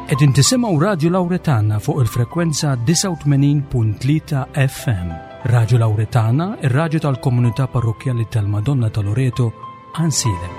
Qegħdin tisimgħu Radio Lawretana fuq il-frekwenza 89.3 FM. Radio Lawretana, ir-radju tal-Komunità Parrokjali tal-Madonna ta' Loreto, Ansile.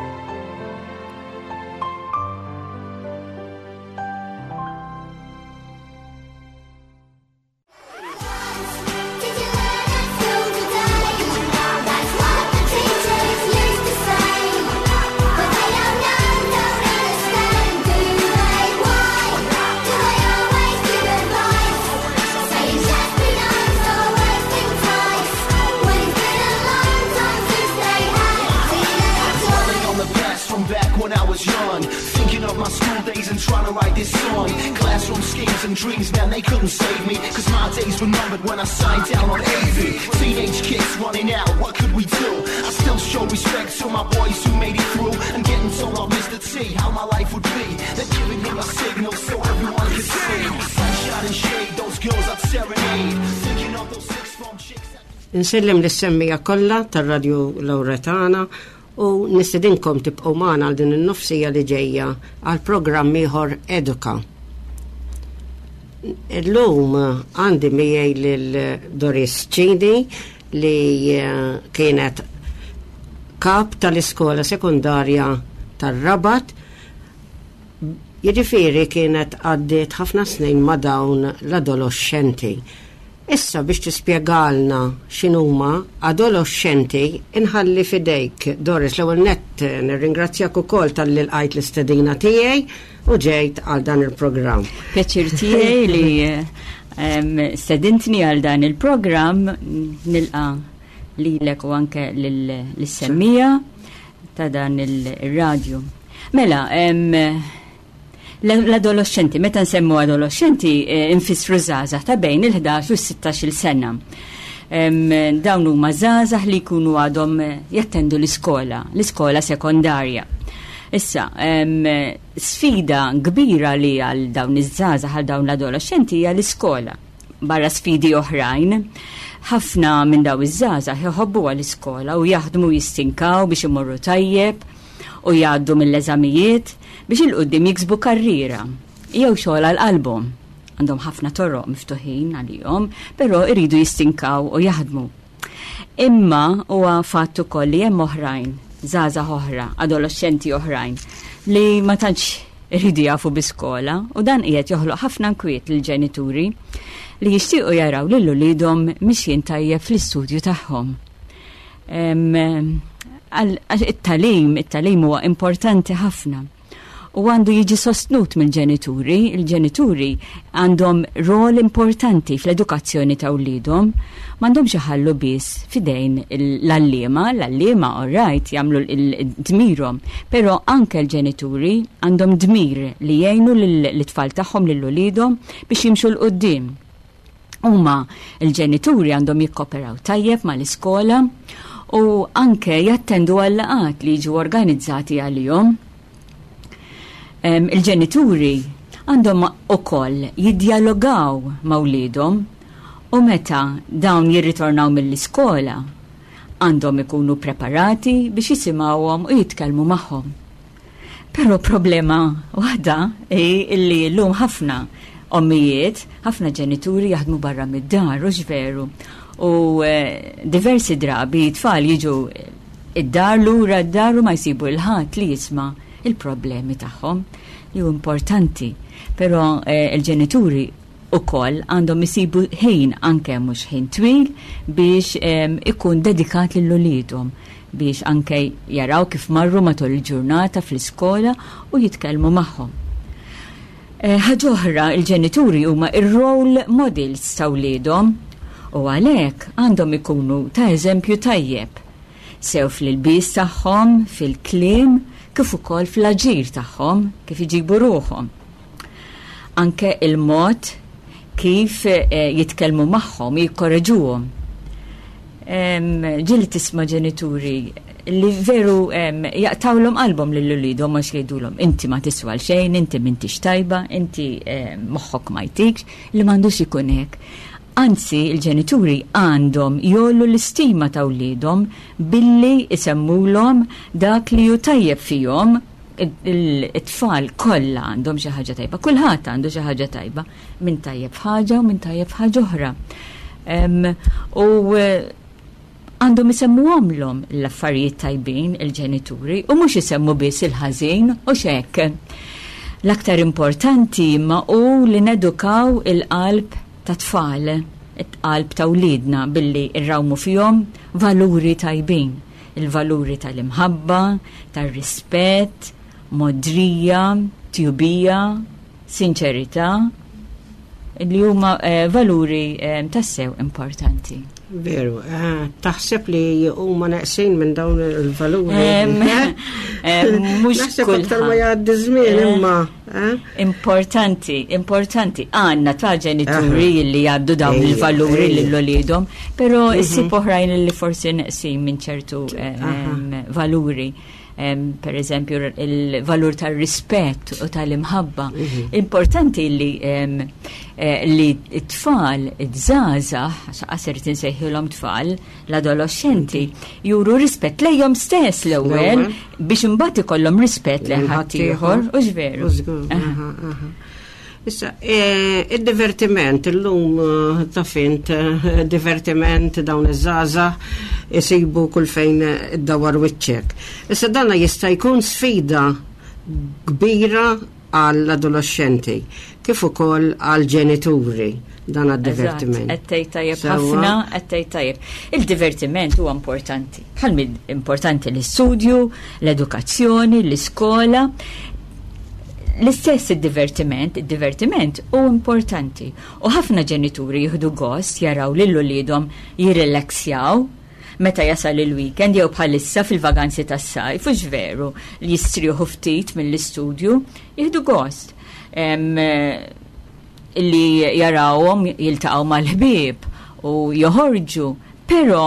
Nsellem l-semmija kollha tar-Radio Lawretana u nistedinkom tibqgħu magħna għal din in-nofsija li ġejja għal programm ieħor Eduka. Illum għandi miegħi lil Doris Ċidi li kienet kap tal-iskola sekundarja tar-Rabat. Jiġifieri kienet għaddiet ħafna snin ma' dawn l-adolescenti. Issa biex tispjegalna x'inhuma adolescenti inħalli fidejk. Doris, l-ewwel nett nirringrazzjak ukoll tal-li lqajt l-istedina tiegħi u ġejt għal dan il-programm. Pjaċir tiegħi li stedintni għal dan il-programm, nilqa' lilek u anke lis-semmija ta' dan il-radju. Mela, l-adolescenti, meta nsemmu adolescenti, infissru żgħażagħ ta' bejn il-11 u 16 sena. Dawn huma żgħażagħ li jkunu għadhom jattendu l-iskola sekondarja. Issa, sfida kbira li għal dawn iż-żgħażagħ għal dawn l-adolescenti hija l-iskola. Barra sfidi oħrajn, ħafna minn dawn iż-żgħażagħ jħobbu għall-iskola u jaħdmu jistinkaw biex imorru tajjeb u jgħaddu mill-eżamijiet biex il-qudiem jiksbu karriera, jew xogħol għall-qalbhom. Għandhom ħafna toroq miftuħin għalihom, però jridu jistinkaw u jaħdmu. Imma huwa fatt ukoll li hemm oħrajn, żgħażagħ oħra, adolescenti oħrajn, li ma tantx iridu jafu b'iskola u dan qiegħed joħloq ħafna nkwiet lill-ġenituri li jixtiequ jaraw lil uliedhom mixjin tajjeb fl-istudju tagħhom. it-talim huwa importanti ħafna u għandu jiġi sostnut mill-ġenituri. Il-ġenituri għandhom rol importanti fl-edukazzjoni ta' wliedhom, m'għandhomx iħallu biss fidejn l-allima orajt jagħmlu l-dmirhom, però anke l-ġenituri għandhom dmir li jgħinu l-tfal tagħhom lil uliedhom biex jimxu l-qudiem. Huma l-ġenituri għandhom jikkoperaw tajjeb mal-iskola u anke jattendu għall-laqgħat li jiġu organizzati għalihom. Il-ġenituri għandhom ukoll jiddialogaw ma' wliedhom u meta dawn jirritornaw mill-iskola għandhom ikunu preparati biex jisimgħuhom u jitkellmu magħhom. Però problema waħda illi llum ħafna ommijiet, ħafna ġenituri jaħdmu barra mid-dar u ġveru u diversi drabi tfal jiġu id-dar lura d-dar u ma jsibu l-ħadd li jisma' il-problemi tagħhom li hu importanti, però il-ġenituri ukoll għandhom isibu ħin anke mhux ħin twil biex ikun dedikat lil uliedhom biex anke jaraw kif marru matul il-ġurnata fl-iskola u jitkellmu magħhom. Ħaġa oħra, il-ġenituri huma ir-role models ta' wliedhom u għalhekk għandhom ikunu ta' eżempju tajjeb sew fil-bies tagħhom, fil-kliem, kif ukoll fl-aġir tagħhom, kif iġibu ruhom. Anke il-mod kif jitkellmu magħhom, jikkoreġuhom. Ġieli tisma' ġenituri li veru jaqtawlhom qalbhom lil uliedhom għax jgħidulhom inti ma tiswa xejn, inti m'intix tajba, inti moħħok ma jtikx, li m'għandux ikun hekk. Anzi, il-ġenituri għandhom jollu l-istima ta' wliedhom billi isemmulhom dak li hu tajjeb fihom it-tfal kollha għandhom xi ħaġa tajba, kulħadd għandu xi ħaġa tajba, min tajjeb ħaġa u min tajjeb ħaġa oħra. U għandhom isemmuhomlhom l-affarijiet tajbin il-ġenituri u mhux isemmu biss il-ħażin u x'hekk. L-aktar importanti ma hu li nedukaw il-qalb ta' tfal, il-qalb ta' wliedna billi irrawmu fihom valuri tajbin, il-valuri tal-imħabba, tal-rispett, modrija, tjubija, sinċerità, li huma valuri tassew importanti. Veru, taħseb li huma naqsin minn dawn il-valuri. Mhux aktar ma jgħaddi żmien imma. Importanti. Għandna ta' ġenituri li jgħaddu dawn il-valuri lil olidhom, però issib oħrajn li forsi naqsin minn ċertu valuri. Per eżempju il-valur tal-rispett u tal-imħabba. Importanti li t-tfal, id-żgħażagħ, għasirt insejħilhom tfal, l-adolescenti, juru rispett lejhom stess l-ewwel biex imbagħad ikollhom rispett lejn ħadd ieħor u ġveru. Issa, il-divertiment, l-lum ta' fint, divertiment dawn iż-żgħażagħ isibu kull fejn id-dawar wiċċek. Issa danna jista' jkun sfida kbira għall-adolescenti, kif ukoll għall-ġenituri dan għad-divertiment. Għattej tajjeb ħafna, għattej tajjeb. Il-divertiment huwa importanti. Bħalmi importanti l-istudju, l-edukazzjoni, l-iskola. L-istess il-divertiment u importanti. U ħafna ġenituri jieħdu gost jaraw li l-ulidhom jirrilaksjaw meta jasal il-weekend jew bħalissa fil-vaganzi tas-sajf, u veru li jistriħu ftit mill-istudju jieħdu gost. Li jarawhom jiltaqgħu mal-ħbieb u joħorġu, però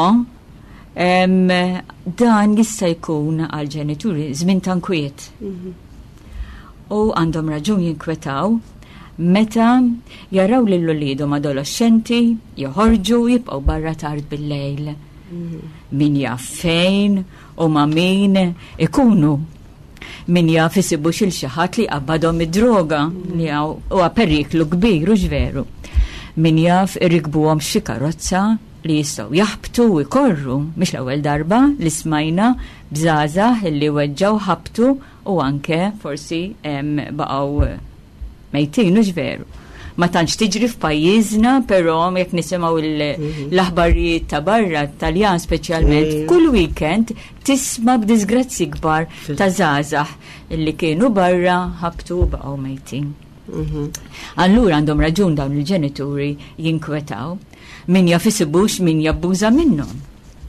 dan jista' jkun għal ġenituri żmien ta' nkwiet. U għandhom raġun jinkwetaw meta jaraw li l-olidhom adolescenti joħorġu jibqgħu barra tard bil-lejl. Min jaf fejn u ma' min ikunu. Min jaf isibu xi ħadd li qabbadhom id-droga li huwa periklu kbir u ġveru. Min jaf irikbuhom xi karozza li jistgħu jaħbtu u jkorru, mhix l-ewwel darba li smajna bżgħażagħ illi weġġaw ħabtu u anke forsi baqgħu mejtin u ġveru. Ma tantx tiġri f'pajjiżna, però jekk nisimgħu l-aħbarijiet ta' barra Taljan speċjalment, kull weekend tisma' b'disgrazzi kbar ta' żgħażagħ illi kienu barra ħabtu u baqgħu mejtin. Allura għandhom raġun dawn il-ġenituri jinkwetaw min jaf isibux min jabbuża minnhom.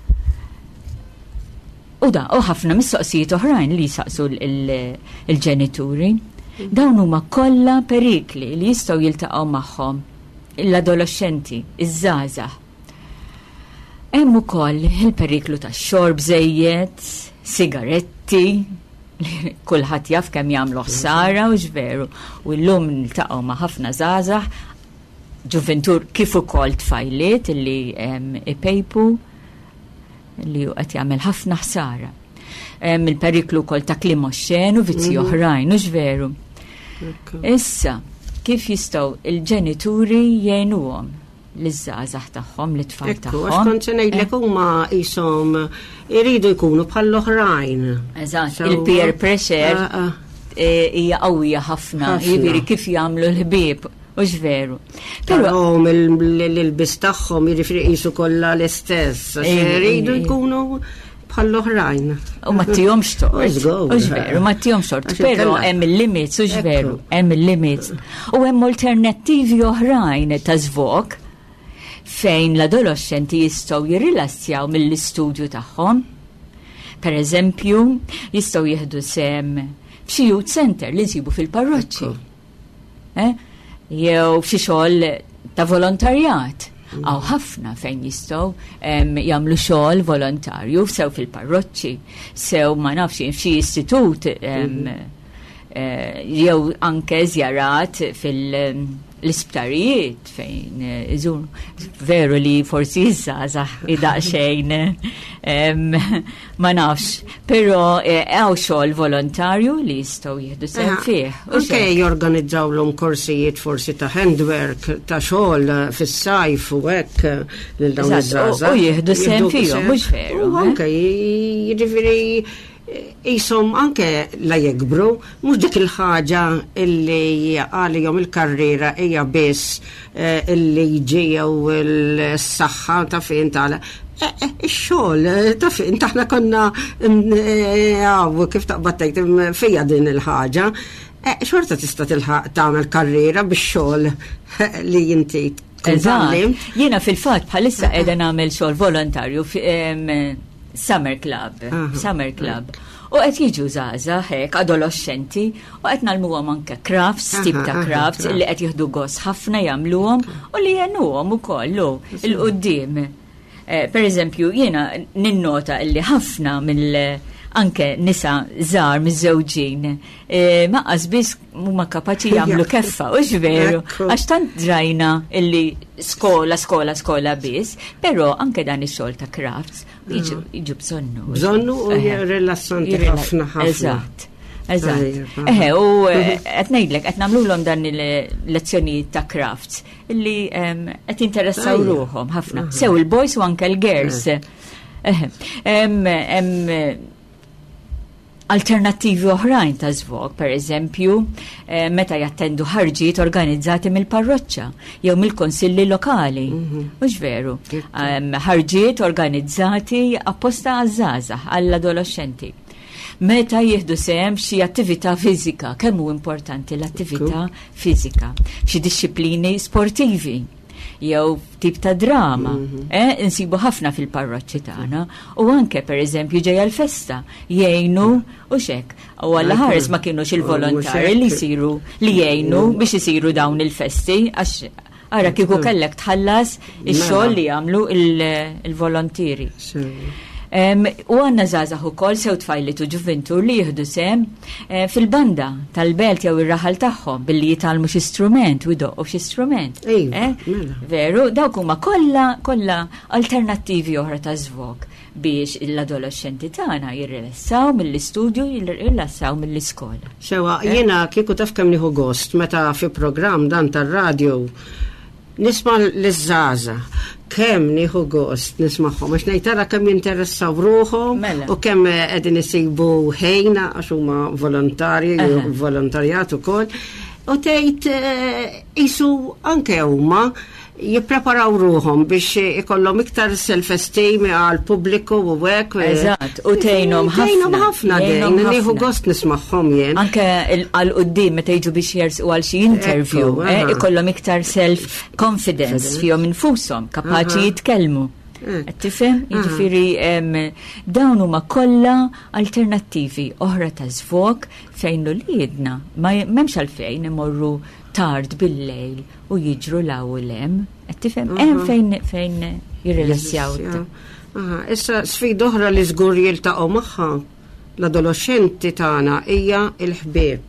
U ħafna mistoqsijiet oħrajn li jsaqsu il-ġenituri. Dawn huma kollha perikli li jistgħu jiltaqgħu magħhom l-adolescenti, iż-żgħażagħ. Hemm ukoll il-periklu tax-xorb żejjed, sigaretti, li kulħadd jaf kemm jagħmlu ħsara u ġveru. U llum niltaqgħu ma' ħafna żgħażagħ, ġuventur kif ukoll tfajliet li ipejpu li qed jagħmel ħafna ħsara. Il-periklu wkoll ta' kliem oxxen u vizzi oħrajn u ġveru. Issa, kif jistgħu il-ġenituri jgħinuhom liż-żgħażagħ tagħhom, lit-tfal tagħhom. Għax kont se ngħidlek huma qishom iridu jkunu bħall-oħrajn. Eżatt, il-peer pressure hija qawwija ħafna, jiġifieri kif jagħmlu l-ħbieb u ġveru. Però l-ilbis tagħhom jiġifieri qisu kollha l-istess, iridu jkunu bħall-oħrajn. U ma tihomx tort. U ġveru, ma tihomx tort. Però hemm il-limits, u ġveru, hemm il-limits. U hemm alternattivi oħrajn ta' żvok fejn l-adolescenti jistgħu jirrilassjaw mill-istudju tagħhom. Per eżempju, jistgħu jieħdu sem f'xi youth center li jsibu fil-parroċċi. Jew f'xi xogħol ta' volontarjat. Għaw ħafna fejn jistgħu jagħmlu xogħol volontarju sew fil-parroċċi, sew ma nafx f'xi istitut jew anke żjarat fil-isptarijiet fejn iżur veru li forsi żgħażagħ idaqxejn ma nafx, però hawn xogħol volontarju li jistgħu jieħdu sehem fih. Anke jorganizzawlhom korsijiet forsi ta' handwork, ta' xogħol fis-sajf u hekk lil dawn iż-żgħażagħ. U jieħdu sehem fihom, mhux veru. U anke jiġifieri jisom anke la jekbru, mhux dik il-ħaġa illi għalihom il-karriera hija biss il-liġi jew il-saħħa ta' fejn tagħla. Ix-xogħol ta' fejn taħna konna kif taqbad tgħid fija din il-ħaġa. Xorta tista' tilħaq tagħmel karriera bix-xogħol li inti tkuntallim. Jiena fil-fatt bħalissa qiegħda nagħmel xogħol volontarju Summer Club. U qed jiġu żgħażagħ hekk adolescenti u qed nagħmluhom anke crafts, tip ta' crafts li qed jieħdu gost ħafna jagħmluhom u li jgħinuhom ukoll il-qudiem. Per eżempju, jiena ninnota li ħafna anke nisa żgħar miż-żewġin maqas biss huma kapaċi jagħmlu keffa, u veru, għax tant drajna illi skola biss, però anke dan ix-xogħol ta' crafts jiġu bżonnu. Bżonnu u rilassanti ħafna. Eżatt. U qed ngħidlek qed nagħmluhom dan il-lezzjonijiet ta' crafts illi qed jinteressaw ruhom ħafna. Sew il-boys u anke l-girls. Alternattivi oħrajn ta' żvog, per eżempju, meta jattendu ħarġiet organizzati mill-parroċċa jew mill-konsilli lokali. Mhux veru. Ħarġiet organizzati apposta għaż-żgħażagħ għall-adolescenti. Meta jieħdu sehem xi attività fiżika, kemm hu importanti l-attività fiżika, xi dixxilpini sportivi. Jew tip ta' drama, insibu ħafna fil-parroċċi tagħna u anke pereżempju ġejja l-festa jgħinu u xek. U għalla ħares ma kienux il-volontari li jsiru li jgħinu biex isiru dawn il-festi għax ara kieku kellek tħallas ix-xogħol li jagħmlu il-volontieri. U għanna żgħażagħ ukoll sew tfajliet u ġuventur li jieħdu sehem fil-banda tal-belt jew ir-raħal tagħhom billi jitalmu xi strument u jdoqqu xi strument. Veru, dawk huma kollha alternattivi oħra ta' żvog biex l-adolescenti tagħna jirrilassaw mill-istudju, jirrilassaw mill-iskola. Xewa, jiena kieku taf kemm nieħu gost meta fi programm dan tar-radju nisma' l-żgħażagħ kemm nieħu gost nisma'hom għax ngħid tara kemm jinteressaw ruhom u kemm qegħdin isibu ħejna għax huma volontarji volontarjat ukoll u tgħid qisu anke huma jippreparaw ruhom biex ikollhom iktar self-esteem għal pubbliku u hekk. Eżatt, u tgħinhom ħafna dejn nieħu gost nisma'hom jien. Anke għal quddiem meta jiġu biex jersqu għal xi interview, ikollhom iktar self-confidence fihom infushom, kapaċi jitkellmu. Tifhem? Jiġifieri dawn huma kollha alternattivi oħra ta' żvog fejn l-liedna m'hemmx għalfejn imorru tard bil-lejl u jiġru law u lem. Tifhem? Hemm fejn jirrilassjaw. Issa sfida oħra li żgur jiltaqgħu magħha l-adolescenti tagħna hija l-ħbieb.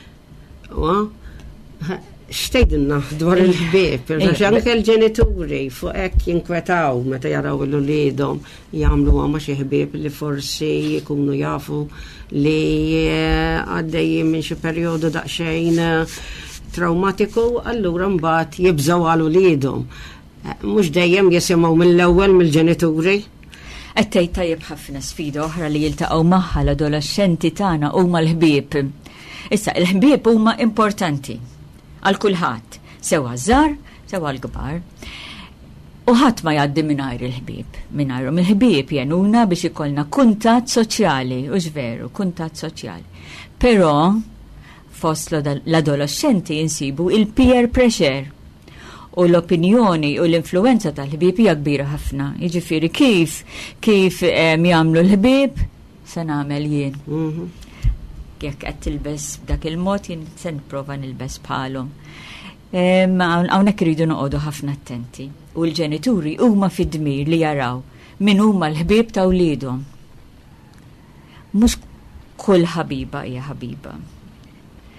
Xtejdinna dwar il-ħbieb, anke l-ġenituri fuq hekk jinkwetaw meta jaraw l-uliedhom jagħmlu ma' xi ħbieb li forsi jkunu jafu li għaddejjin minn xi perjodu daqsxejn traumatiku, allura mbagħad jibżgħu għal uliedhom. Mhux dejjem jisimgħu mill-ewwel mill-ġenituri. Qed tgħid tajjeb ħafna sfida oħra li jiltaqgħu magħha l-adolescenti tagħna huma l-ħbieb. Issa l-ħbieb huma importanti għal kulħadd, sewa żgħar, sewa l-kbar. U ħadd ma jgħaddi mingħajr il-ħbieb. Mingħajrhom il-ħbieb jgħinuna biex ikollna kuntatt soċjali, u veru, kuntatt soċjali. Però fost l-adolescenti jinsibu il-peer pressure u l-opinjoni u l-influenza tal-ħbieb hija kbira ħafna. Jiġifieri kif jagħmlu l-ħbieb se nagħmel jien. Jekk qed tilbes b'dak il-mod jien se nipprova nilbes bħalhom. Hawnhekk iridu noqogħdu ħafna attenti. U l-ġenituri huma fid-dmir li jaraw min huma l-ħbieb ta' wliedhom. Mhux kull ħabiba hija ħabiba.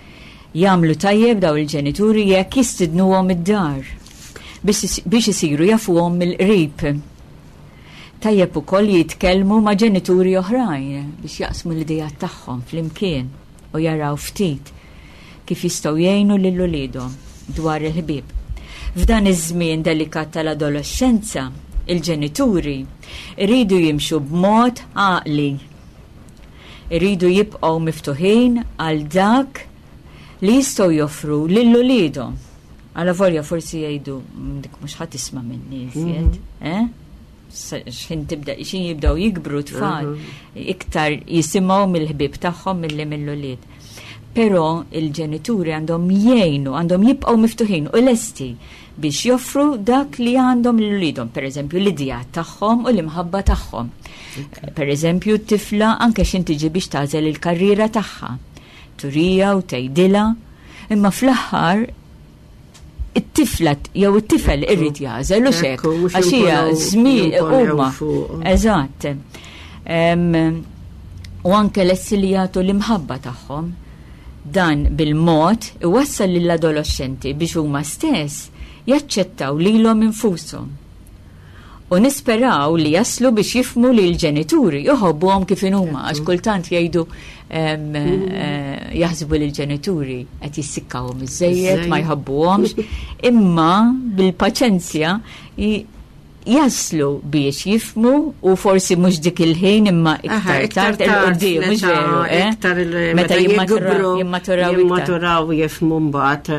Jagħmlu tajjeb daw il-ġenituri jekk jistidnuhom id-dar biex isiru jafuhom mill-qrib. Tajjeb ukoll jitkellmu ma' ġenituri oħrajn biex jaqsmu l-idejat tagħhom flimkien u jaraw ftit kif jistgħu jgħinu lil uliedhom dwar il-ħbieb. F'dan iż-żmien delikat tal-adolescenza, il-ġenituri iridu jimxu b'mod għaqli. Iridu jibqgħu miftuħin għal dak li jistgħu joffru lil uliedhom. Alla volja forsi jgħidu dik mhux ħadd tisma' minni iżjed, xin jibdaw jikbru tfal, iktar jisimgħu mill-ħbieb tagħhom milli mill-ulied. Però il-ġenituri għandhom jgħinu, għandhom jibqgħu miftuħin u lesti biex joffru dak li għandhom l-uliedhom, pereżempju l-idejat tagħhom u l-imħabba tagħhom. Pereżempju t-tifla anke x'in tiġi biex tagħżel il-karriera tagħha. Turija u tgħidilha, imma fl-aħħar it-tifla jew it-tifel irrid jażel u xek għax hija żmien huma. Eżatt. U anke l-essilijatu l-imħabba tagħhom dan bil-mod iwassal lill-adolescenti biex huma stess jaċċettaw lilhom infushom. U nisperaw li jaslu biex jifmu li l-ġenituri joħobbuhom kif huma għax kultant jgħidu jaħsbu li l-ġenituri qed jissikkawhom iż-żejjed ma jħobbuhomx, imma bil-paċenzja jaslu biex jifmu u forsi mhux dik il-ħin imma iktar tard il-qudiem mhux veru, meta jimmaturaw jifmu mbagħad.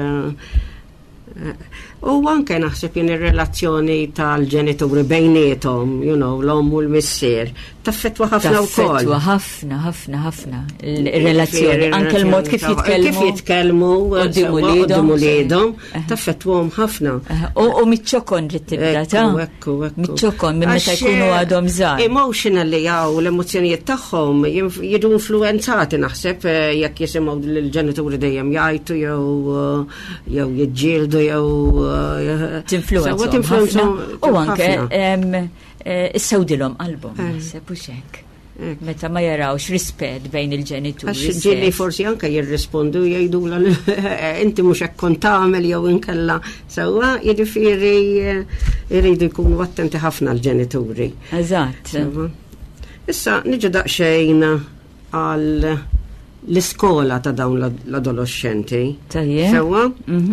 U anke naħseb jien ir-relazzjoni tal-ġenituri bejniethom, l-om u l-missier, taffettwa ħafna wkoll. Taffettwa ħafna ir-relazzjoni, anke l-mod kif jitkellmu qudiem uliedhom, taffettwhom ħafna. U miċ-ċokon rid tibda ta' miċ-ċokon minn meta jkunu għadhom żgħar. Emotionally l-emozzjonijiet tagħhom jidu influenzati naħseb jekk jisimgħu lill-ġenituri dejjem jgħidu jew jiġġieldu jew tinfluenzhom u anke issewdilhom qalbhom naħseb u hekk. Meta ma jarawx rispett bejn il-ġenituri. Għax ġieli forsi anke jirrispondu jgħidula inti mhux hekk kont tagħmel jew inkella sewwa, jiġifieri jridu jkunu attenti ħafna l-ġenituri. Eżatt. Issa niġu daqsxejn għal l-iskola ta' dawn l-adolescenti. Tajjeb. Sewwa?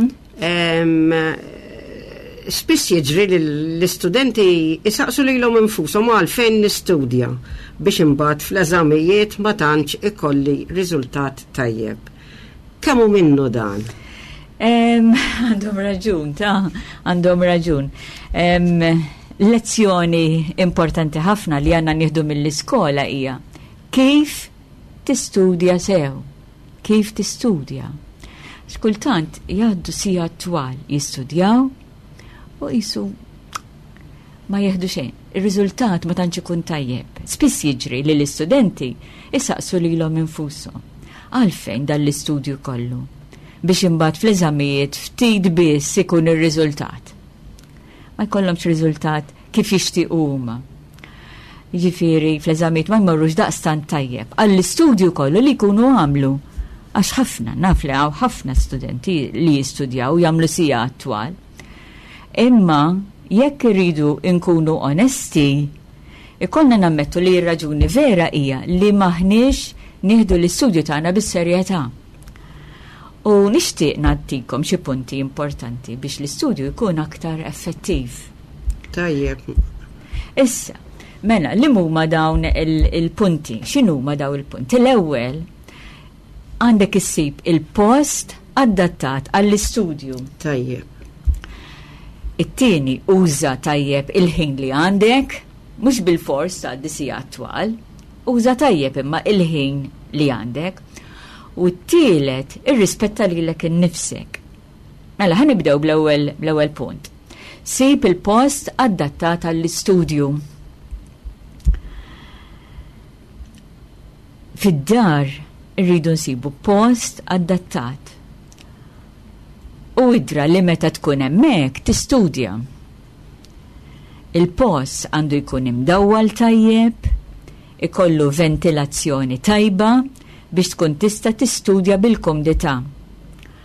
Spiss jiġri li l-istudenti isaqsu lilhom infushom għalfejn nistudja biex imbagħad fl-eżamijiet ma tantx ikolli riżultat tajjeb. Kemm hu minnu dan? Għandhom raġun. Lezzjoni importanti ħafna li għandna nieħdu mill-iskola hija kif tistudja sew, kif tistudja. Kultant jgħaddu sija twal jistudjaw u jisu ma jieħdu xejn. Ir-riżultat ma tantx ikun tajjeb. Spiss jiġri li l-istudenti isaqsu lilhom infushom. Għalfejn dan l-istudju kollu biex imbagħad fl-eżamijiet ftit biss ikun ir-riżultat. Ma jkollhomx riżultat kif jixtiequ huma. Jiġifieri fl-eżamijiet ma jmorrux daqstant tajjeb. Għall-istudju kollu li jkunu għamlu. Għax ħafna, naf li għaw ħafna studenti li jistudjaw jagħmlu sija attwal. Imma jekk irridu nkunu onesti, ikollna nammettu li r-raġuni vera hija li maħniex nieħdu l-istudju tagħna bis-serjetà. U nixtieq nagħtikom xi punti importanti biex l-istudju jkun aktar effettiv. Tajjeb. Issa, mela li huma dawn il-punti? X'inhuma dawn il-punti? L-ewwel għandek issib il-post adattat għall-istudju. Tajjeb. It-tieni uża tajjeb il-ħin li għandek, mhux bil-fors tgħaddi sija attwal, uża tajjeb imma il-ħin li għandek. U t-tielet irrispetta lilek innifsek. Mela ħanibdew bl-ewwel punt. Sib il-post adattat għall-istudju. Fid-dar irridu nsibu post adattat. U idra li meta tkun hemmhekk tistudja. Il-post għandu jkun imdawwal tajjeb, ikollu ventilazzjoni tajba biex tkun tista' tistudja bil-komdità.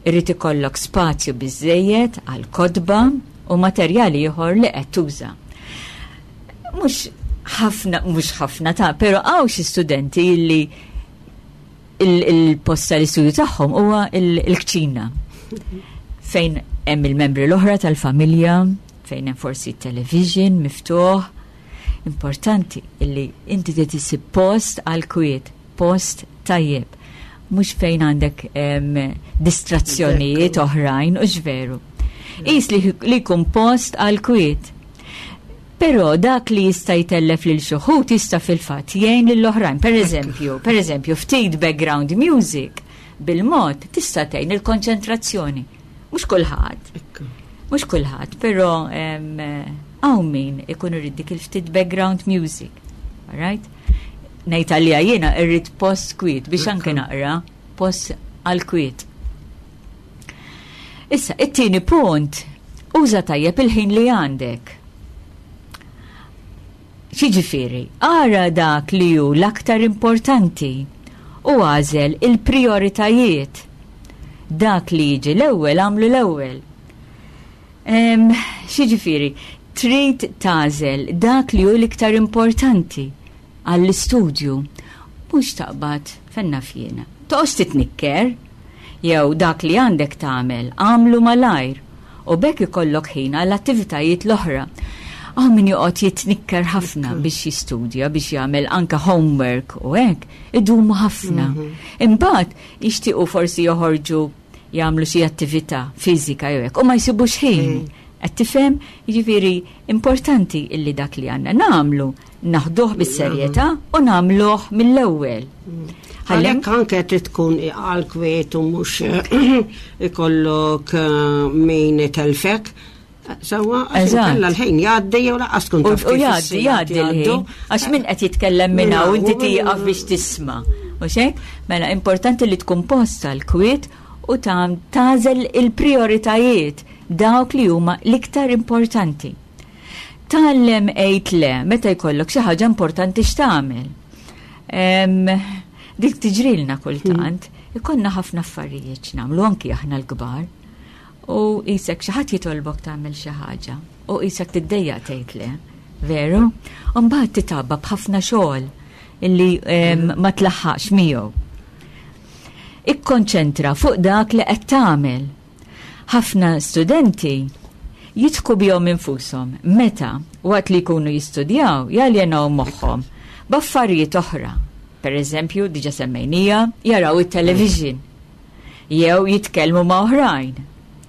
irrid ikollok spazju biżżejjed għal kodba u materjali ieħor li qed tuża. Mhux ħafna però hawn xi studenti li il-post tal-istudju tagħhom huwa il-kċina fejn hemm il-membri l-oħra tal-familja, fejn hemm forsi television miftuħ. Importanti illi inti tisib post għal-kwiet, post tajjeb, mhux fejn għandek distrazzjonijiet oħrajn u ġveru. Qis li jkun post għal-kwiet. Però dak li jista' jtellef lil xi wħud jista' fil-fatt jgħin lill-oħrajn. Pereżempju, ftit background music bil-mod tista' tgħin il-konċentrazzjoni. Mhux kulħadd, però hawn min ikun irid dik il-ftit background music. All right? Ngħid għalija jiena irrid post kwiet biex anke naqra post għal-kwiet. Issa, it-tieni punt, uża tajjeb il-ħin li għandek. Xiġifieri, ara dak li hu l-aktar importanti u għażel il-prioritajiet. Dak li jiġi l-ewwel għamlu l-ewwel. Xiġifieri, trid tagħżel dak li hu l-iktar importanti għall-istudju, mhux taqbad fenna fjena. Toqgħod titnikker, jew dak li għandek tagħmel għamlu malajr u bekk ikollok ħin għall-attivitajiet l-oħra. Min joqgħod jitnikker ħafna biex jistudja, biex jagħmel anke homework u hekk, idumu ħafna. Imbagħad jixtiequ forsi joħorġu jagħmlu xi attività fiżika jew hekk u ma jsibux ħin. Qed tifhem, jiġifieri importanti illi dak li għandna nagħmlu naħduh bis-serjetà u nagħmluh mill-ewwel. Għalhekk anke trid tkun għal-kwiet u mhux ikollok min telfek. Sawa, għalla l-ħin jgħaddi jew laqqas tkun taf kif jgħaddi l-ħin, għax min qed jitkellem minna u inti tieqaf biex tisma'. Mhux hekk? Mela importanti li tkun posta l-kwiet u tagħżel il-prijoritajiet dawk li huma l-iktar importanti. Tgħallem għid le meta jkollok xi ħaġa importanti x'tagħmel. Dik tiġrilna kultant, ikollna ħafna affarijiet x'nagħmlu anki aħna l-kbar. U isek xi ħadd jitolbok tagħmel xi ħaġa u isek tiddejjaq tgħid le, veru? U mbagħad titabba b'ħafna xogħol illi ma tlaħħaqx miegħu. Ikkonċentra fuq dak li qed tagħmel. Ħafna studenti jitku bihom infushom meta waqt li jkunu jistudjaw jaljenaw moħħhom b'affarijiet oħra. Pereżempju, diġà semmejnija, jaraw it-television jew jitkellmu ma' oħrajn.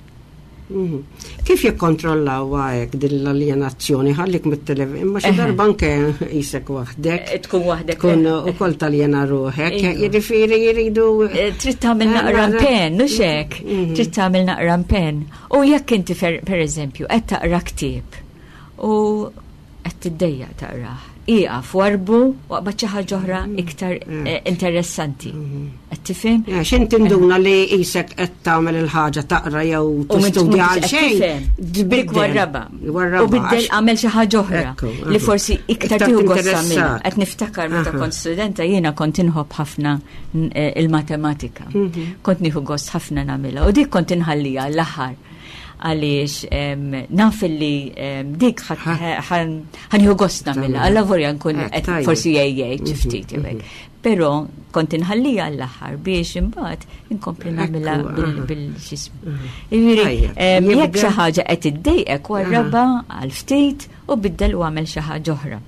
Kif jikkontrollaw għajek din l-alienazzjoni ħallik mit-televizjon? Imma xi darba anke jisek waħdek. Tkun waħdek. Tkun ukoll taljena ruħek. Jiġifieri jridu. Trid tagħmel naqra pen, mhux hekk. Trid tagħmel naqra pen. U jekk inti pereżempju qed taqra ktieb u qed tiddejjaq taqrah. Iqaf warbu waqbad xi ħaġa oħra iktar interessanti. Qed tifhem? X'inti nduna li qisek qed tagħmel il-ħaġa taqra jew tistudja għal xejn. Dik warraba. U biddel għamel xi ħaġa oħra li forsi iktar tieħu gost tagħmilha. Qed niftakar meta kont studenta jiena kont inħobb ħafna il-matematika. Kont nieħu gost ħafna nagħmilha u dik kont inħallija l-aħħar. Għaliex naf li dik ħanju gost namilla, għal-lavorja nkun forsi jgħid ġiftit jgħek. Pero kont inħallija għall-aħħar biex imbagħad inkompli namilla bil-ġism. Jekk xi ħaġa qed iddejqek warraba għal ftit u biddel u għamel xi ħaġa oħra.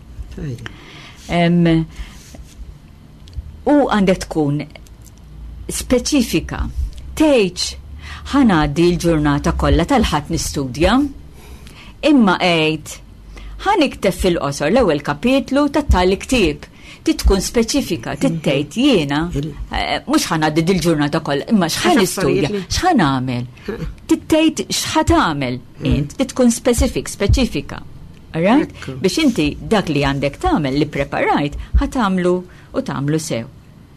U għandek tkun speċifika, tgħid ħanaddi l-ġurnata kollha tal-ħadd nistudja, imma qgħid ħanikteb fil-qosor l-ewwel kapitlu tat-tali ktieb. Tkun speċifika, tgħid jiena mhux ħanaddi l-ġurnata kollha, imma x'ħan nistudja, x'ħan nagħmel. Tgħid x'ħad tagħmel int, tkun speċifika. Alright? Biex inti dak li għandek tagħmel li preparajt ħad tagħmlu u tagħmlu sew.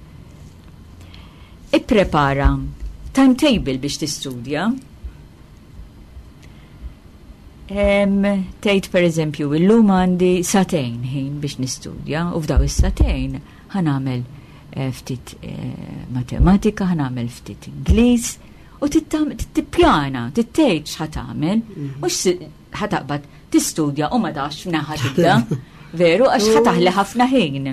Ipprepara timetable biex tistudja. Tgħid pereżempju illum għandi satejn ħin biex nistudja u f'daw is-satejn ħanagħmel ftit matematika, ħanagħmel ftit Ingliż u tippjana, tittejt x'ħatamel, mhux ħataqbad tistudja u ma dax f'naħa tibda, veru għax ħataħli ħafna ħin.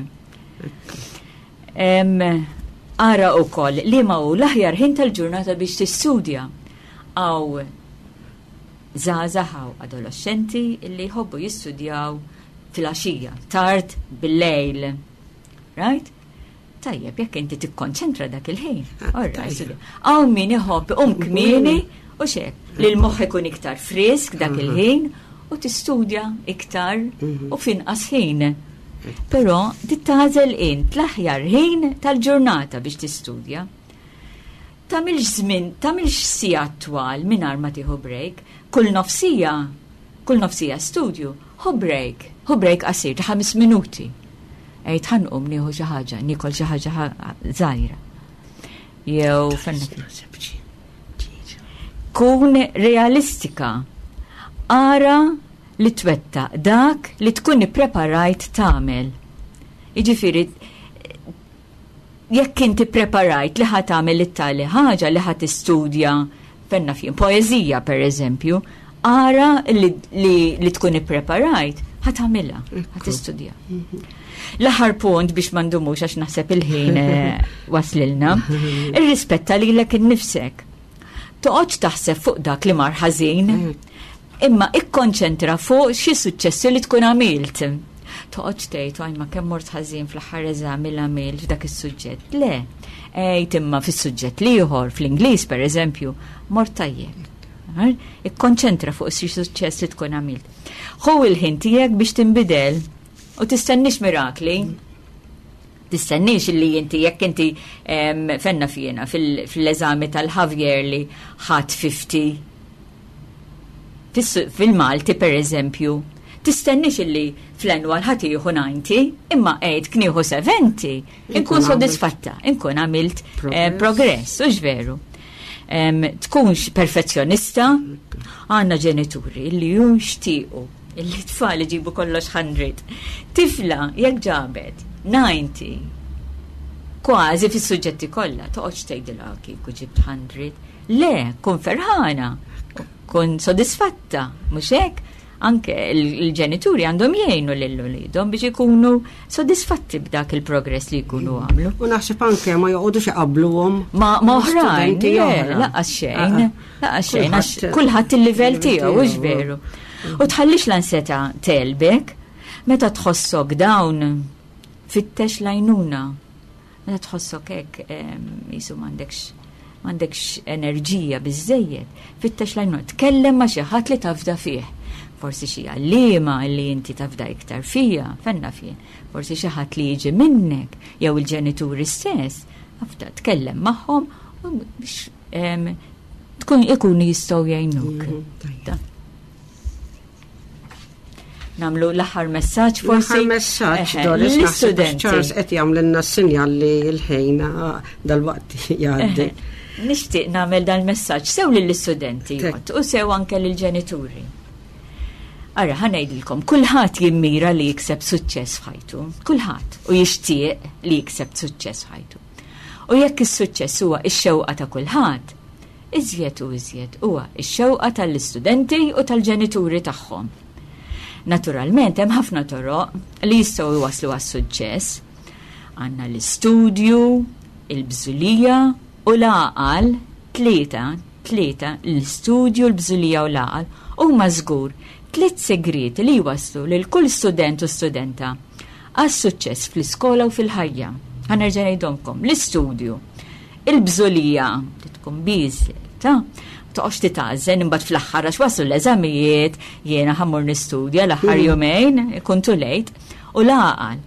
Ara wkoll li ma hu l-aħjar ħin tal-ġurnata biex tistudja għaw żgħażagħ u adolescenti li jħobbu jistudjaw fil-għaxija, tard bil-lejl. Right? Tajjeb, jekk inti tikkonċentra dak il-ħin. Għaw min iħobb kmieni u xek li l-moħħ ikun iktar frisk dak il-ħin u tistudja iktar u finqas ħin. Però tittażel int l-aħjar ħin tal-ġurnata biex tistudja. Tamilx żmien, tamilx sija attwal mingħajr ma tieħu break, kull nofsija studju, hu break qasir ta' 5 minuti. Ejt ħanqum nieħu xi ħaġa, nikol xi ħaġa żgħira. Jew fenna. Kun realistika. Ara li twetta dak li tkun ippreparajt tagħmel. Jiġifieri jekk inti preparajt li ħadd tagħmel it-tali ħaġa li ħadd istudja fenna fien poeżija pereżempju, ara li tkun ippreparajt ħadd tagħmilha, ħadd istudja. L-aħħar punt biex ma ndumux għax naħseb il-ħin waslilna, irrispetta lilek innifsek. Toqgħodx taħseb fuq dak li mar ħażin, imma ikkonċentra fuq xi suċċessi li tkun għamilt. Toqgħodx tgħid ma kemm mort ħażin fl-aħħar eżami li għamilt f'dak is-suġġett. Le, imma fis-suġġett ieħor fl-Ingliż pereżempju mort tajjeb. Ikkonċentra fuq xi suċċess li tkun għamilt. Ħu il-ħin tiegħek biex tinbidel u tistennix mirakli. Tistennix li inti jekk inti fenna fiena fil-eżami tal-Javier li ħadd 50 fil-Malti per eżempju, tistennix illi fl-annwal ħati jieħu 90, imma qed knieħu 70, inkun sodisfatta, inkun għamilt progress, u veru. Tkunx perfezzjonista, għandna ġenituri li jixtiequ illi tfal iġibu kollox 100. Tifla jekk ġabet 90, kważi fis-suġġetti kollha, toqgħodx tgħidilha kieku ġibt 100. Le, kun ferħana. Kun sodisfatta, mhux hekk? Anke il-ġenituri għandhom jgħinu lil-ulidhom biex ikunu sodisfatti b'dak il-progress li jkunu għamlu. U naħseb anke ma joqgħodux iqabluhom ma oħrajn, laqas xejn, għax kulħadd il-livell tiegħu hux veru. U tħallix l-anseta telbek meta tħossok dawn fittex lajnuna. Meta tħossok hekk jisu m'għandekx enerġija biżejjed, fittex lajnuna, tkellem ma' xi ħadd li tafda fih. Forsi xi għalliema li inti tafda iktar fija, fenna fien. Forsi xi ħadd li jiġi minnek, jew il-ġenituri stess, afda tkellem magħhom biex tkun ikunu jistgħu jgħinuk. Namlu l-aħħar messaġġ forsi. L-aħħar messaġġ Doris l-istudenti. Charles qed jagħmlilna s-sinjal li l-ħin dal-waqt jgħaddi. Nixtieq nagħmel dal-messaġġ sew lill-istudenti u sew anke lill-ġenituri. Ara ħanejdilkom, kulħadd jimmira li jikseb suċċess f'ħajtu, kulħadd u jixtieq li jikseb suċċess f'ħajtu. U jekk is-suċċess huwa x-xewqa ta' kulħadd, iżjed u iżjed huwa x-xewqa tal-istudenti u tal-ġenituri tagħhom. Naturalment hemm ħafna toroq li jistgħu jwaslu għas-suċċess. Għandna l-istudju, il-bżulija u l-għaqal, tlieta l-istudju, l-bżulija u l-għaqal huma żgur 3 segreti li jwaslu lil kull student u studenta għas-suċċess fl-iskola u fil-ħajja. Ħanerġa' ngħidhomkom l-istudju, il-bżulija li tkun biżgħet, toqgħodx titażen imbagħad fl-aħħar għax waslu l-eżamijiet jiena ħammur nistudja l-aħħar jumejn ikun too late u l-għaqal.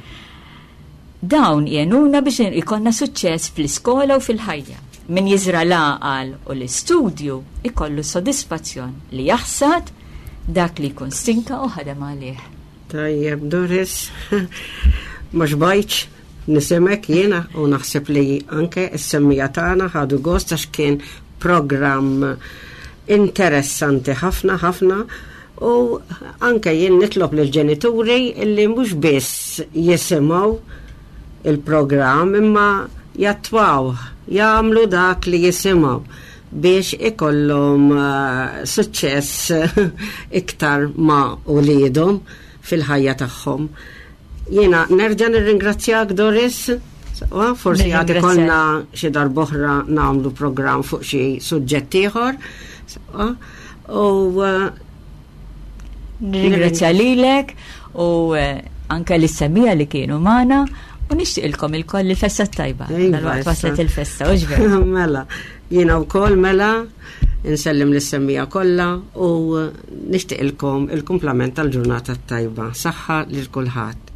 Dawn jenuna biex ikollna suċċess fl-iskola u fil-ħajja. Min jiżra l-għaqal u l-istudju ikollu sodisfazzjon li jaħsad dak li jkun stinka u ħadem għalih. Tajjeb Doris, mhux bajċ nisimek jiena u naħseb li anke s-semmija tagħna ħadu gost għax kien programm interessanti ħafna u anke jien nitlob lill-ġenituri illi mhux biss jisimgħu il-programm imma jattwaw, jagħmlu dak li jisimgħu. biex ikollhom suċċess iktar ma' uliedhom fil-ħajja tagħhom. Jiena nerġa' nirringrazzjak Doris, forsi għad ikollna xi darb'oħra nagħmlu programm fuq xi suġġett ieħor. Nirringrazzja lilek u anke lis-semmija li kienu magħna u nixtieqilkom il-koll il-festa tajba. Dal-waqt waslet il-festa, uġver. Mela, jiena wkoll mela insellim lis-semmija kollha u nixtieqilkom il-kumplament tal-ġurnata tajba. Saħħa lil kulħadd.